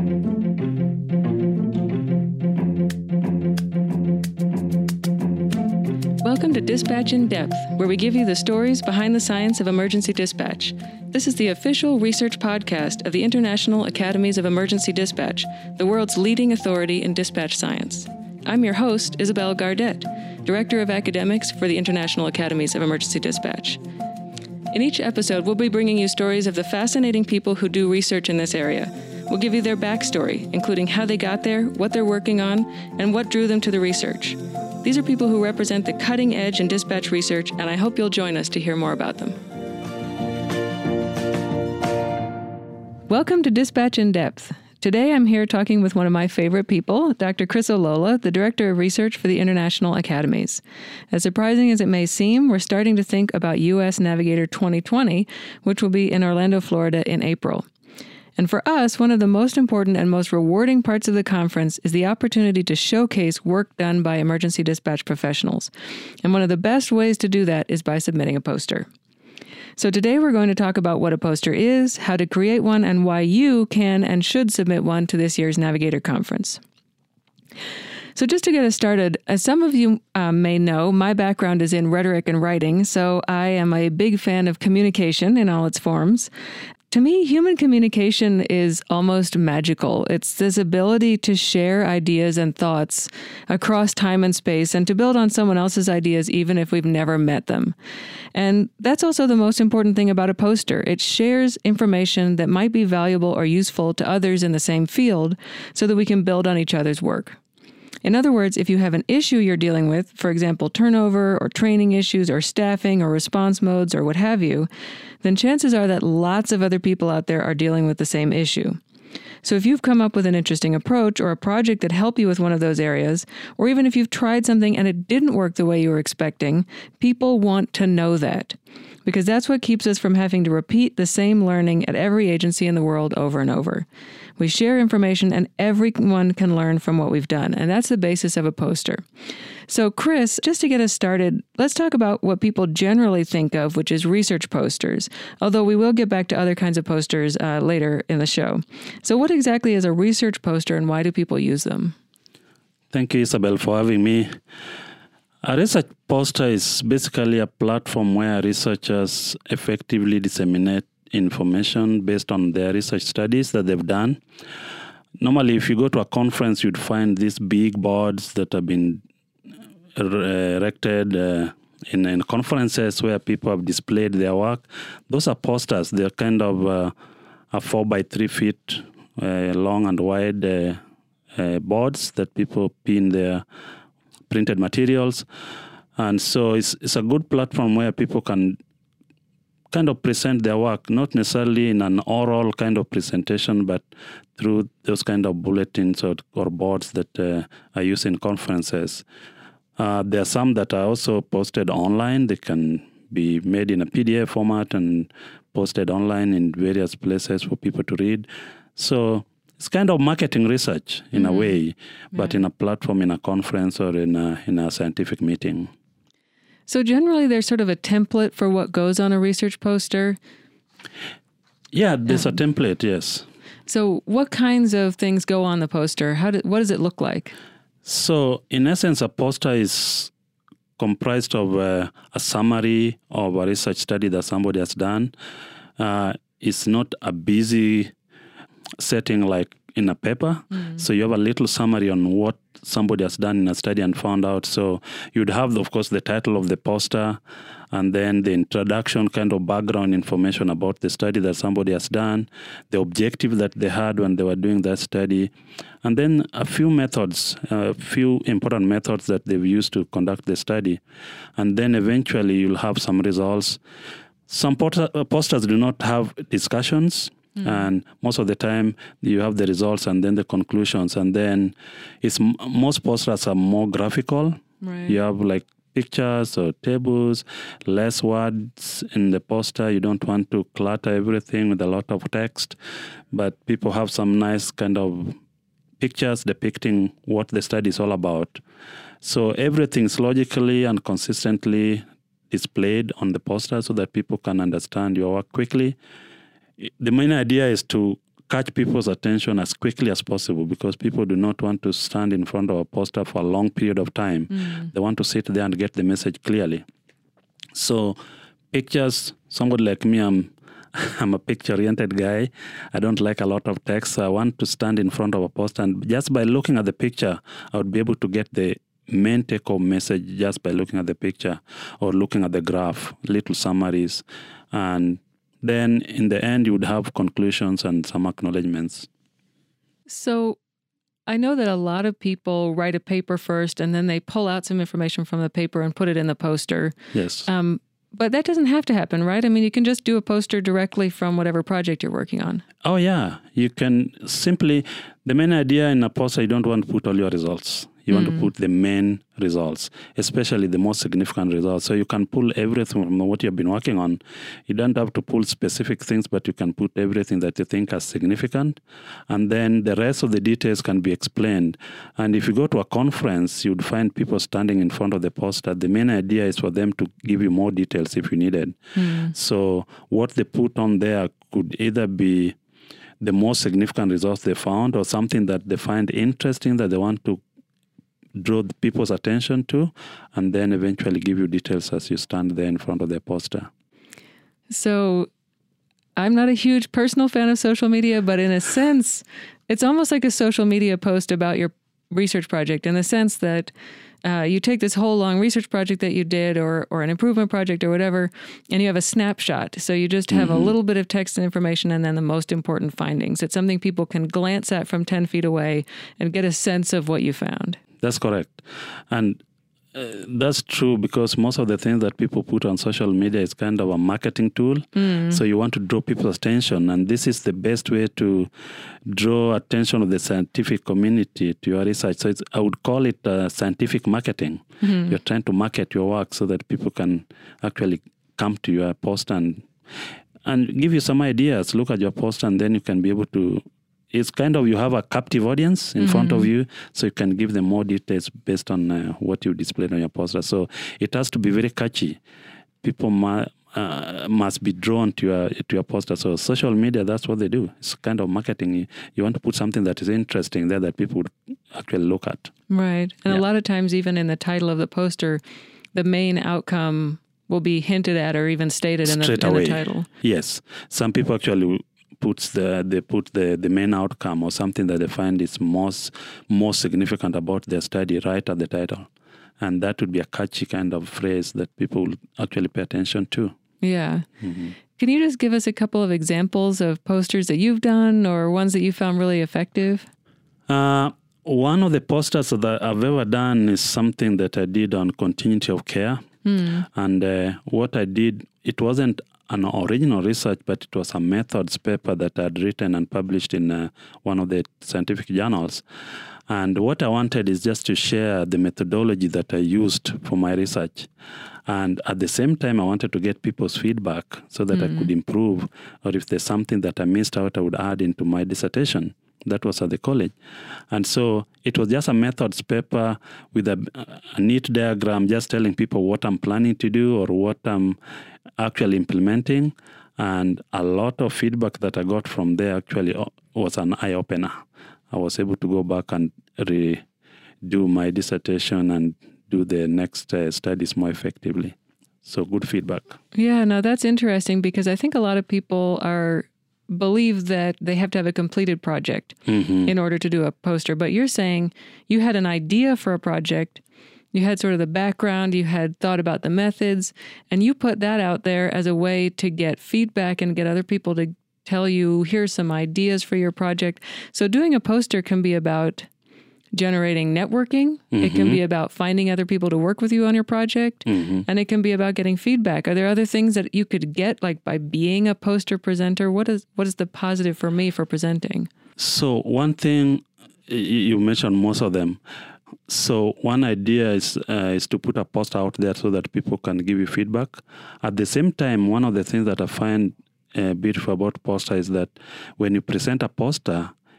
Welcome to Dispatch in Depth, where we give you the stories behind the science of emergency dispatch. This is the official research podcast of the International Academies of Emergency Dispatch, the world's leading authority in dispatch science. I'm your host, Isabel Gardet, Director of Academics for the International Academies of Emergency Dispatch. In each episode, we'll be bringing you stories of the fascinating people who do research in this area. We'll give you their backstory, including how they got there, what they're working on, and what drew them to the research. These are people who represent the cutting edge in dispatch research, and I hope you'll join us to hear more about them. Welcome to Dispatch in Depth. Today I'm here talking with one of my favorite people, Dr. Chris Olola, the Director of Research for the International Academies. As surprising as it may seem, we're starting to think about U.S. Navigator 2020, which will be in Orlando, Florida in April. And for us, one of the most important and most rewarding parts of the conference is the opportunity to showcase work done by emergency dispatch professionals. And one of the best ways to do that is by submitting a poster. So today we're going to talk about what a poster is, how to create one, and why you can and should submit one to this year's Navigator Conference. So just to get us started, as some of you may know, my background is in rhetoric and writing, so I am a big fan of communication in all its forms. To me, human communication is almost magical. It's this ability to share ideas and thoughts across time and space and to build on someone else's ideas even if we've never met them. And that's also the most important thing about a poster. It shares information that might be valuable or useful to others in the same field so that we can build on each other's work. In other words, if you have an issue you're dealing with, for example, turnover or training issues or staffing or response modes or what have you, then chances are that lots of other people out there are dealing with the same issue. So if you've come up with an interesting approach or a project that helped you with one of those areas, or even if you've tried something and it didn't work the way you were expecting, people want to know that. Because that's what keeps us from having to repeat the same learning at every agency in the world over and over. We share information and everyone can learn from what we've done, and that's the basis of a poster. So Chris, just to get us started, let's talk about what people generally think of, which is research posters, although we will get back to other kinds of posters later in the show. So what exactly is a research poster and why do people use them? Thank you, Isabel, for having me. A research poster is basically a platform where researchers effectively disseminate information based on their research studies that they've done. Normally, if you go to a conference, you'd find these big boards that have been erected in conferences where people have displayed their work. Those are posters. They're kind of a 4 by 3 feet long and wide boards that people pin their printed materials. And so it's a good platform where people can kind of present their work, not necessarily in an oral kind of presentation, but through those kind of bulletins or boards that are used in conferences. There are some that are also posted online. They can be made in a PDF format and posted online in various places for people to read. So it's kind of marketing research in a way, but in a platform, in a conference, or in a scientific meeting. So generally, there's sort of a template for what goes on a research poster? Yeah, there's a template, yes. So what kinds of things go on the poster? What does it look like? So in essence, a poster is comprised of a summary of a research study that somebody has done. It's not a busy setting like in a paper. So you have a little summary on what somebody has done in a study and found out. So you'd have, of course, the title of the poster and then the introduction, kind of background information about the study that somebody has done, the objective that they had when they were doing that study, and then a few methods, a few important methods that they've used to conduct the study. And then eventually you'll have some results. Some posters do not have discussions. And most of the time, you have the results and then the conclusions. And then most posters are more graphical. Right. You have like pictures or tables, less words in the poster. You don't want to clutter everything with a lot of text. But people have some nice kind of pictures depicting what the study is all about. So everything's logically and consistently displayed on the poster so that people can understand your work quickly. The main idea is to catch people's attention as quickly as possible, because people do not want to stand in front of a poster for a long period of time. They want to sit there and get the message clearly. So pictures, somebody like me, I'm a picture-oriented guy. I don't like a lot of text. So I want to stand in front of a poster, and just by looking at the picture, I would be able to get the main take-home message just by looking at the picture or looking at the graph, little summaries. And then in the end, you would have conclusions and some acknowledgements. So I know that a lot of people write a paper first and then they pull out some information from the paper and put it in the poster. Yes. But that doesn't have to happen, right? I mean, you can just do a poster directly from whatever project you're working on. Oh, yeah. You can simply, the main idea in a poster, you don't want to put all your results. You want to put the main results, especially the most significant results. So you can pull everything from what you've been working on. You don't have to pull specific things, but you can put everything that you think is significant. And then the rest of the details can be explained. And if you go to a conference, you'd find people standing in front of the poster. The main idea is for them to give you more details if you needed. So what they put on there could either be the most significant results they found, or something that they find interesting that they want to draw the people's attention to, and then eventually give you details as you stand there in front of the poster. So I'm not a huge personal fan of social media, but in a sense, it's almost like a social media post about your research project, in the sense that you take this whole long research project that you did, or an improvement project or whatever, and you have a snapshot. So you just have a little bit of text and information and then the most important findings. It's something people can glance at from 10 feet away and get a sense of what you found. That's correct. And that's true, because most of the things that people put on social media is kind of a marketing tool. So you want to draw people's attention. And this is the best way to draw attention of the scientific community to your research. So I would call it scientific marketing. You're trying to market your work so that people can actually come to your poster and give you some ideas. Look at your poster, and then you can be able to, it's kind of, you have a captive audience in front of you, so you can give them more details based on what you displayed on your poster. So it has to be very catchy. People must be drawn to your poster. So social media, that's what they do. It's kind of marketing. You want to put something that is interesting there that people would actually look at. Right. And a lot of times, even in the title of the poster, the main outcome will be hinted at or even stated in the title. Yes. Some people actually put the main outcome or something that they find is most significant about their study right at the title. And that would be a catchy kind of phrase that people will actually pay attention to. Yeah. Can you just give us a couple of examples of posters that you've done or ones that you found really effective? One of the posters that I've ever done is something that I did on continuity of care. And what I did, it wasn't an original research, but it was a methods paper that I had written and published in one of the scientific journals. And what I wanted is just to share the methodology that I used for my research. And at the same time, I wanted to get people's feedback so that I could improve, or if there's something that I missed out, I would add into my dissertation. That was at the college. And so it was just a methods paper with a neat diagram, just telling people what I'm planning to do or what I'm actually implementing. And a lot of feedback that I got from there actually was an eye-opener. I was able to go back and redo my dissertation and do the next studies more effectively. So good feedback. Yeah, no, that's interesting, because I think a lot of people believe that they have to have a completed project in order to do a poster. But you're saying you had an idea for a project, you had sort of the background, you had thought about the methods, and you put that out there as a way to get feedback and get other people to tell you, here's some ideas for your project. So doing a poster can be about generating networking. It can be about finding other people to work with you on your project. And it can be about getting feedback. Are there other things that you could get, like by being a poster presenter? What is the positive for me for presenting? So one thing, you mentioned most of them. So one idea is to put a poster out there so that people can give you feedback. At the same time, one of the things that I find beautiful about poster is that when you present a poster,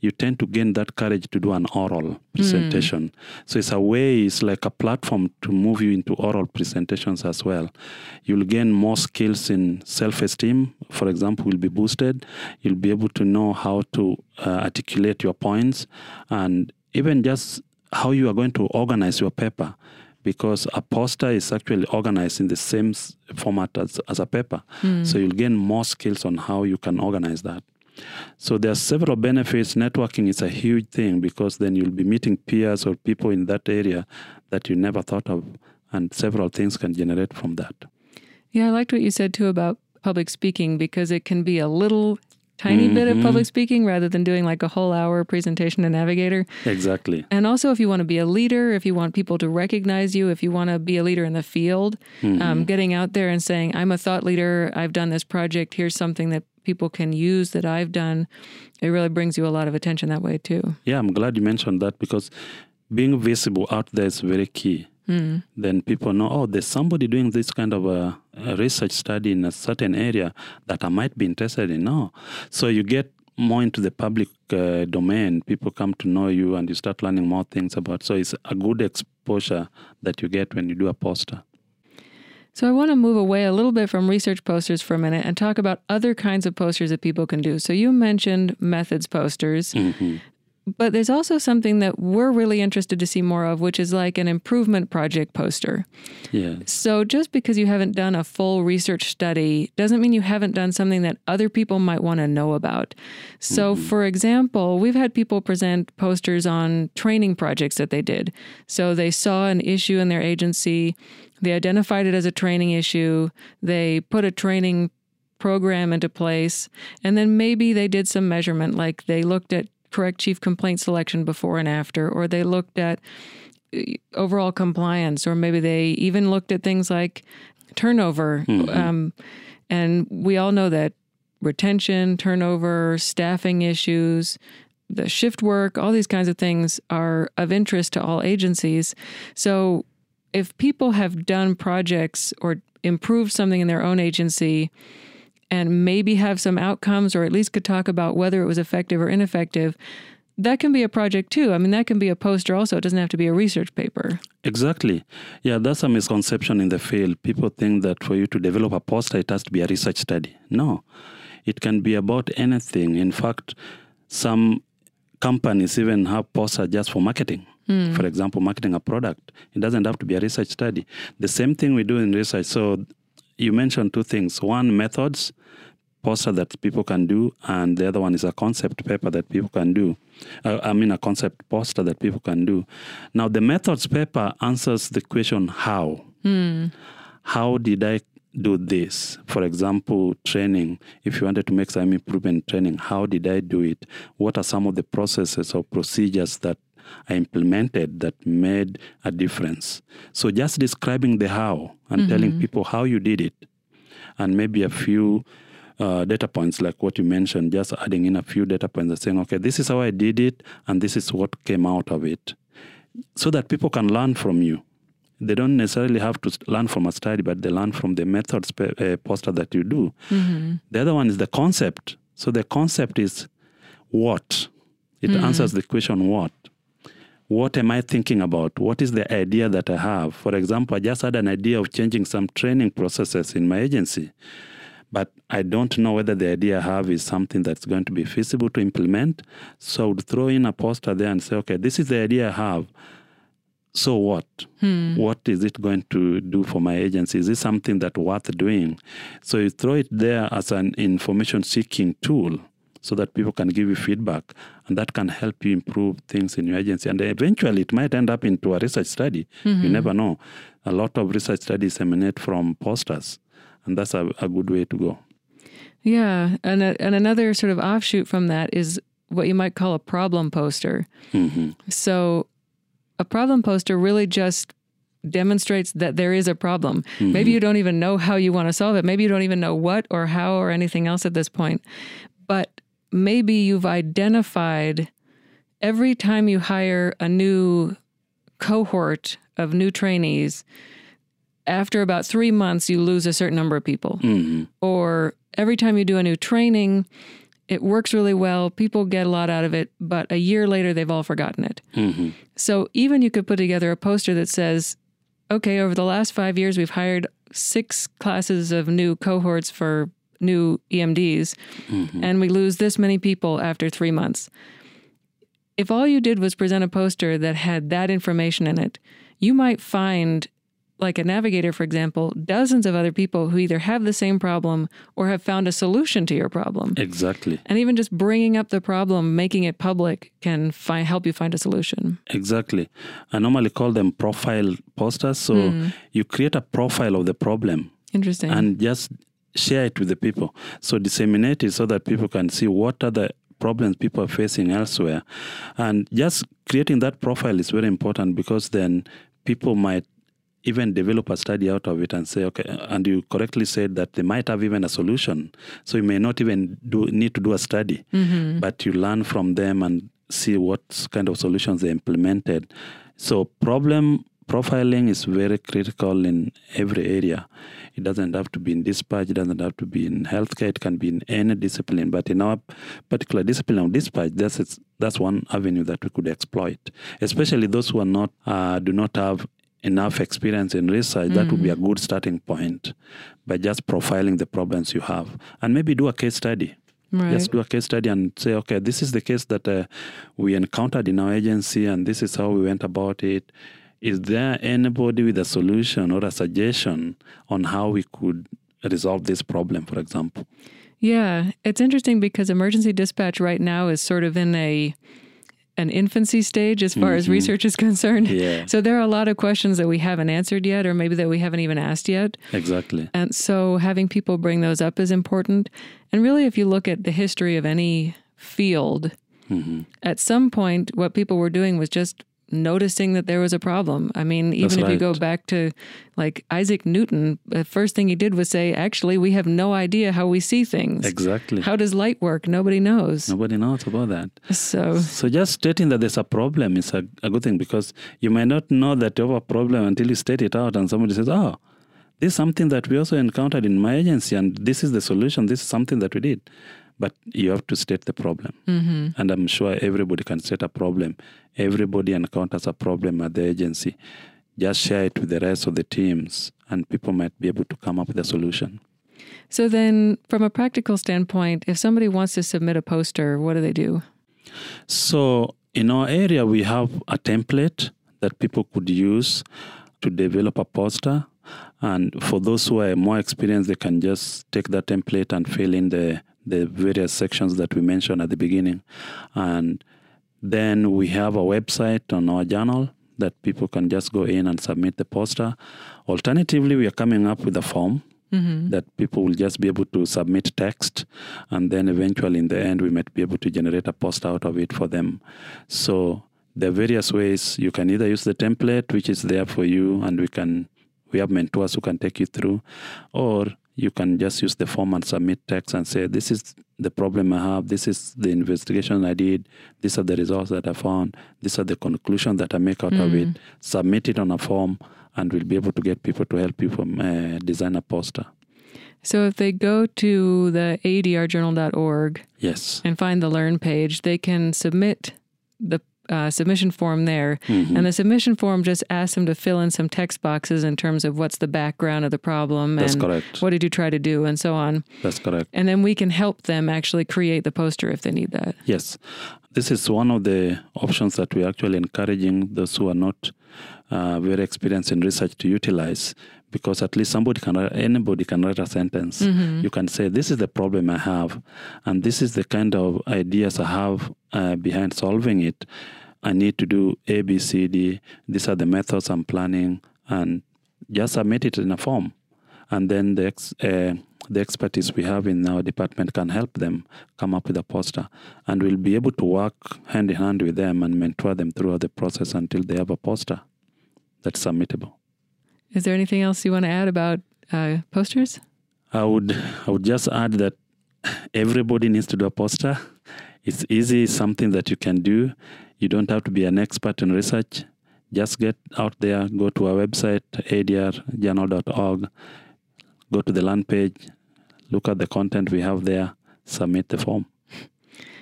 you tend to gain that courage to do an oral presentation. So it's a way, it's like a platform to move you into oral presentations as well. You'll gain more skills in self-esteem, for example, will be boosted. You'll be able to know how to articulate your points, and even just how you are going to organize your paper, because a poster is actually organized in the same format as a paper. So you'll gain more skills on how you can organize that. So there are several benefits. Networking is a huge thing, because then you'll be meeting peers or people in that area that you never thought of, and several things can generate from that. Yeah, I liked what you said too about public speaking, because it can be a little tiny bit of public speaking rather than doing like a whole hour presentation to Navigator. Exactly. And also, if you want to be a leader, if you want people to recognize you, if you want to be a leader in the field, getting out there and saying, I'm a thought leader, I've done this project, here's something that people can use that I've done, it really brings you a lot of attention that way too. Yeah, I'm glad you mentioned that, because being visible out there is very key. Then people know, oh, there's somebody doing this kind of a research study in a certain area that I might be interested in. No. So you get more into the public domain. People come to know you, and you start learning more things about. So it's a good exposure that you get when you do a poster. So I want to move away a little bit from research posters for a minute and talk about other kinds of posters that people can do. So you mentioned methods posters. But there's also something that we're really interested to see more of, which is like an improvement project poster. Yeah. So just because you haven't done a full research study doesn't mean you haven't done something that other people might want to know about. So for example, we've had people present posters on training projects that they did. So they saw an issue in their agency, they identified it as a training issue, they put a training program into place, and then maybe they did some measurement, like they looked at correct chief complaint selection before and after, or they looked at overall compliance, or maybe they even looked at things like turnover. And we all know that retention, turnover, staffing issues, the shift work, all these kinds of things are of interest to all agencies. So if people have done projects or improved something in their own agency, and maybe have some outcomes, or at least could talk about whether it was effective or ineffective, that can be a project too. I mean, that can be a poster also. It doesn't have to be a research paper. Exactly. Yeah, that's a misconception in the field. People think that for you to develop a poster, it has to be a research study. No, it can be about anything. In fact, some companies even have posters just for marketing. For example, marketing a product. It doesn't have to be a research study. The same thing we do in research. So you mentioned two things. One, methods, poster that people can do, and the other one is a concept paper that people can do. A concept poster that people can do. Now, the methods paper answers the question, how? How did I do this? For example, training. If you wanted to make some improvement training, how did I do it? What are some of the processes or procedures that I implemented that made a difference? So just describing the how and telling people how you did it, and maybe a few data points like what you mentioned, just adding in a few data points and saying, okay, this is how I did it, and this is what came out of it, so that people can learn from you. They don't necessarily have to learn from a study, but they learn from the methods poster that you do. The other one is the concept. So the concept is what? It answers the question what. What am I thinking about? What is the idea that I have? For example, I just had an idea of changing some training processes in my agency, but I don't know whether the idea I have is something that's going to be feasible to implement. So I would throw in a poster there and say, okay, this is the idea I have. So what? What is it going to do for my agency? Is this something that's worth doing? So you throw it there as an information-seeking tool so that people can give you feedback, and that can help you improve things in your agency. And eventually it might end up into a research study. You never know. A lot of research studies emanate from posters, and that's a good way to go. Yeah, and another sort of offshoot from that is what you might call a problem poster. So a problem poster really just demonstrates that there is a problem. Maybe you don't even know how you want to solve it. Maybe you don't even know what or how or anything else at this point. But maybe you've identified every time you hire a new cohort of new trainees, after about 3 months, you lose a certain number of people. Or every time you do a new training, It works really well. People get a lot out of it, but a year later, they've all forgotten it. Mm-hmm. So even you could put together a poster that says, okay, over the last 5 years, we've hired 6 classes of new cohorts for new EMDs, and we lose this many people after 3 months. If all you did was present a poster that had that information in it, you might find, like a navigator, for example, dozens of other people who either have the same problem or have found a solution to your problem. Exactly. And even just bringing up the problem, making it public, can help you find a solution. Exactly. I normally call them profile posters. So you create a profile of the problem. Interesting. And just share it with the people. So disseminate it so that people can see what are the problems people are facing elsewhere. And just creating that profile is very important, because then people might even develop a study out of it and say, okay, and you correctly said that they might have even a solution. So you may not even need to do a study, but you learn from them and see what kind of solutions they implemented. So problem profiling is very critical in every area. It doesn't have to be in dispatch, it doesn't have to be in healthcare, it can be in any discipline. But in our particular discipline of dispatch, that's one avenue that we could exploit, especially those who are not do not have enough experience in research. That would be a good starting point, by just profiling the problems you have. And maybe do a case study. Right. Just do a case study and say, okay, this is the case that we encountered in our agency, and this is how we went about it. Is there anybody with a solution or a suggestion on how we could resolve this problem, for example? Yeah, it's interesting because emergency dispatch right now is sort of in an infancy stage as far as research is concerned. Yeah. So there are a lot of questions that we haven't answered yet, or maybe that we haven't even asked yet. Exactly. And so having people bring those up is important. And really, if you look at the history of any field, at some point, what people were doing was just noticing that there was a problem. I mean, even if you go back to like Isaac Newton, the first thing he did was say, actually, we have no idea how we see things. Exactly. How does light work? Nobody knows. Nobody knows about that. So just stating that there's a problem is a good thing, because you might not know that you have a problem until you state it out and somebody says, oh, this is something that we also encountered in my agency, and this is the solution. This is something that we did. But you have to state the problem. And I'm sure everybody can state a problem. Everybody encounters a problem at the agency. Just share it with the rest of the teams, and people might be able to come up with a solution. So then, from a practical standpoint, if somebody wants to submit a poster, what do they do? So in our area, we have a template that people could use to develop a poster. And for those who are more experienced, they can just take that template and fill in the various sections that we mentioned at the beginning. And then we have a website on our journal that people can just go in and submit the poster. Alternatively, we are coming up with a form that people will just be able to submit text, and then eventually in the end we might be able to generate a poster out of it for them. So there are various ways. You can either use the template, which is there for you, and we have mentors who can take you through, or you can just use the form and submit text and say, this is the problem I have, this is the investigation I did, these are the results that I found, these are the conclusions that I make out of it. Submit it on a form, and we'll be able to get people to help you design a poster. So if they go to the ADRjournal.org Yes. and find the Learn page, they can submit the submission form there. And the submission form just asks them to fill in some text boxes in terms of what's the background of the problem. That's and correct. what did you try to do, and so on. That's correct. And then we can help them actually create the poster if they need that. Yes. This is one of the options that we're actually encouraging those who are not very experienced in research to utilize, because at least anybody can write a sentence. You can say, this is the problem I have, and this is the kind of ideas I have behind solving it. I need to do A, B, C, D. These are the methods I'm planning, and just submit it in a form. And then the expertise we have in our department can help them come up with a poster. And we'll be able to work hand in hand with them and mentor them throughout the process until they have a poster that's submittable. Is there anything else you want to add about posters? I would just add that everybody needs to do a poster. It's easy, something that you can do. You don't have to be an expert in research. Just get out there, go to our website, adrjournal.org, go to the Learn page, look at the content we have there, submit the form.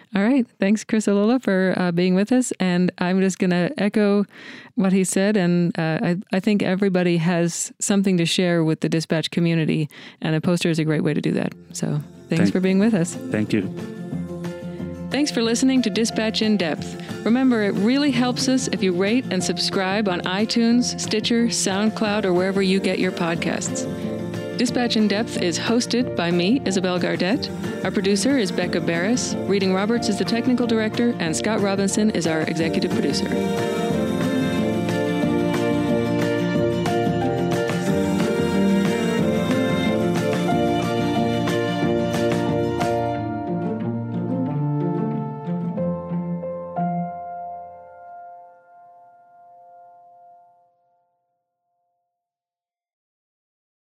All right. Thanks, Chris Olola, for being with us. And I'm just going to echo what he said. And I think everybody has something to share with the Dispatch community, and a poster is a great way to do that. So thanks for being with us. Thank you. Thanks for listening to Dispatch in Depth. Remember, it really helps us if you rate and subscribe on iTunes, Stitcher, SoundCloud, or wherever you get your podcasts. Dispatch in Depth is hosted by me, Isabel Gardette. Our producer is Becca Barris. Reading Roberts is the technical director, and Scott Robinson is our executive producer.